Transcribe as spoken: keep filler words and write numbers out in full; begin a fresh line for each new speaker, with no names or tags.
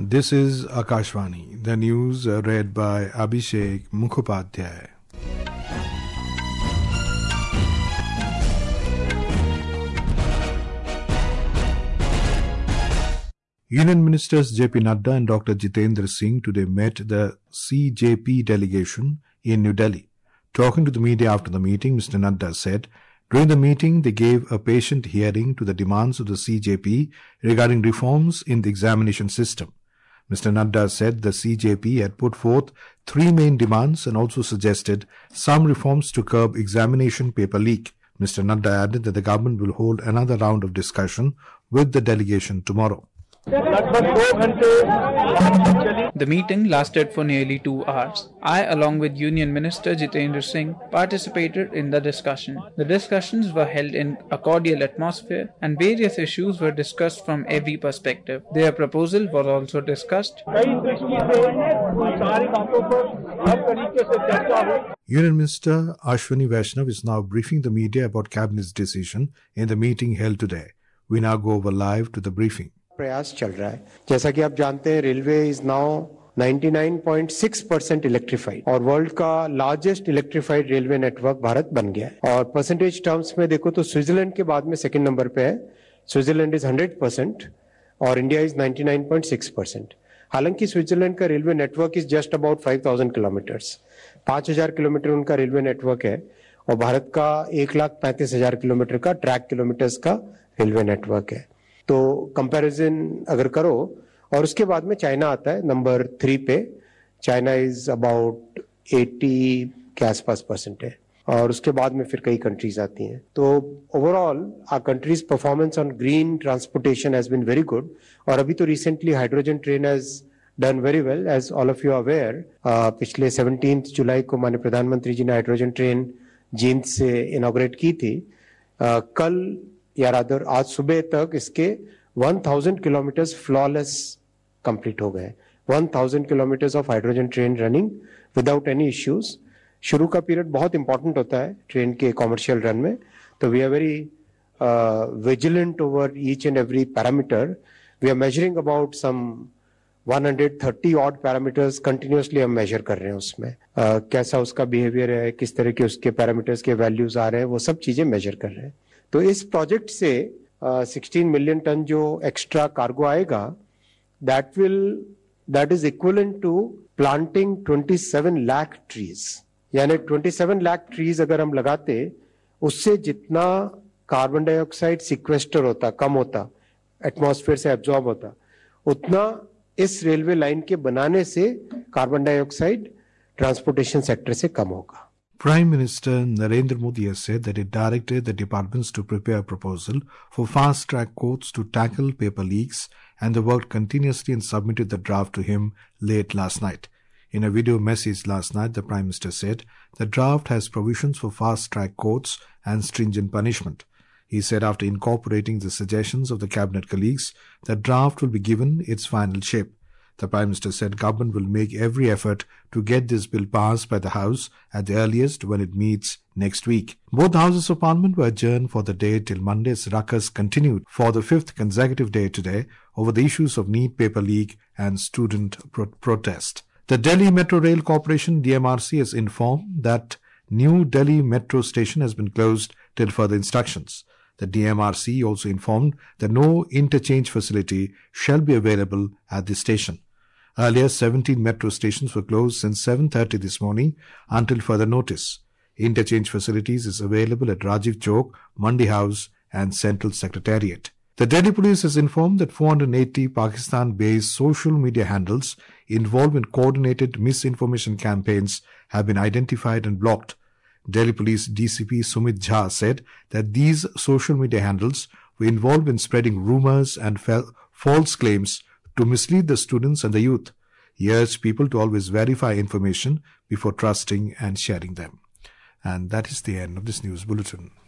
This is Akashvani. The news uh, read by Abhishek Mukhopadhyay. Union Ministers J P Nadda and Doctor Jitendra Singh today met the C J P delegation in New Delhi. Talking to the media after the meeting, Mister Nadda said, during the meeting, they gave a patient hearing to the demands of the C J P regarding reforms in the examination system. Mister Nadda said the C J P had put forth three main demands and also suggested some reforms to curb examination paper leak. Mister Nadda added that the government will hold another round of discussion with the delegation tomorrow.
The meeting lasted for nearly two hours. I, along with Union Minister Jitendra Singh, participated in the discussion. The discussions were held in a cordial atmosphere and various issues were discussed from every perspective. Their proposal was also discussed.
Union Minister Ashwini Vaishnav is now briefing the media about Cabinet's decision in the meeting held today. We now go over live to the briefing.
प्रयास चल रहा है. जैसा कि आप जानते हैं, railway is now निन्यानवे पॉइंट सिक्स परसेंट इलेक्ट्रिफाइड और वर्ल्ड का largest electrified railway network Bharat बन गया है. और परसेंटेज टर्म्स में देखो तो स्विट्जरलैंड के बाद में सेकंड नंबर पे है. स्विट्जरलैंड इज हंड्रेड परसेंट और इंडिया इज निन्यानवे पॉइंट सिक्स परसेंट. हालांकि स्विट्जरलैंड का railway network is just about five thousand kilometres. पांच हजार किलोमीटर उनका रेलवे नेटवर्क है और भारत का एक लाख पैंतीस हजार किलोमीटर का ट्रैक किलोमीटर्स का रेलवे नेटवर्क है. तो कंपैरिजन अगर करो और उसके बाद में चाइना आता है नंबर थ्री पे. चाइना इज अबाउट अस्सी के आसपास परसेंट है और उसके बाद में फिर कई कंट्रीज आती हैं. तो overall our countries performance on green transportation has been very good. और अभी तो recently hydrogen train has done very well as all of you aware. पिछले सेवनटीन्थ जुलाई को माननीय प्रधानमंत्री जी ने हाइड्रोजन ट्रेन जींद से इनॉग्रेट की थी. uh, कल या रादर आज सुबह तक इसके एक हज़ार किलोमीटर्स फ्लॉलेस कंप्लीट हो गए. एक हज़ार kilometres of hydrogen train running without any issues. शुरू का पीरियड बहुत इंपॉर्टेंट होता है ट्रेन के कॉमर्शियल रन में. तो we are very vigilant over each and every parameter. We are measuring about some एक सौ तीस ऑड पैरामीटर्स कंटिन्यूअसली हम मेजर कर रहे हैं उसमें. uh, कैसा उसका बिहेवियर है, किस तरह के उसके पैरामीटर्स के वैल्यूज आ रहे हैं, वो सब चीजें मेजर कर रहे हैं. तो इस प्रोजेक्ट से सोलह मिलियन टन जो एक्स्ट्रा कार्गो आएगा, that will that is equivalent to planting सत्ताईस लाख ट्रीज. यानी सत्ताईस लाख ट्रीज अगर हम लगाते, उससे जितना कार्बन डाइऑक्साइड सिक्वेस्टर होता, कम होता, एटमॉस्फेयर से एब्जॉर्ब होता, उतना इस रेलवे लाइन के बनाने से कार्बन डाइऑक्साइड ट्रांसपोर्टेशन सेक्टर से कम होगा.
Prime Minister Narendra Modi has said that he directed the departments to prepare a proposal for fast-track courts to tackle paper leaks, and they worked continuously and submitted the draft to him late last night. In a video message last night, the Prime Minister said the draft has provisions for fast-track courts and stringent punishment. He said after incorporating the suggestions of the cabinet colleagues, the draft will be given its final shape. The Prime Minister said government will make every effort to get this bill passed by the House at the earliest when it meets next week. Both houses of Parliament were adjourned for the day till Monday as ruckus continued for the fifth consecutive day today over the issues of NEET paper leak and student pro- protest. The Delhi Metro Rail Corporation D M R C has informed that New Delhi Metro Station has been closed till further instructions. The D M R C also informed that no interchange facility shall be available at the station. Earlier, seventeen metro stations were closed since seven thirty this morning until further notice. Interchange facilities is available at Rajiv Chowk, Mandi House and Central Secretariat. The Delhi Police has informed that four hundred eighty Pakistan-based social media handles involved in coordinated misinformation campaigns have been identified and blocked. Delhi Police D C P Sumit Jha said that these social media handles were involved in spreading rumors and false claims to mislead the students and the youth. He urged people to always verify information before trusting and sharing them. And that is the end of this news bulletin.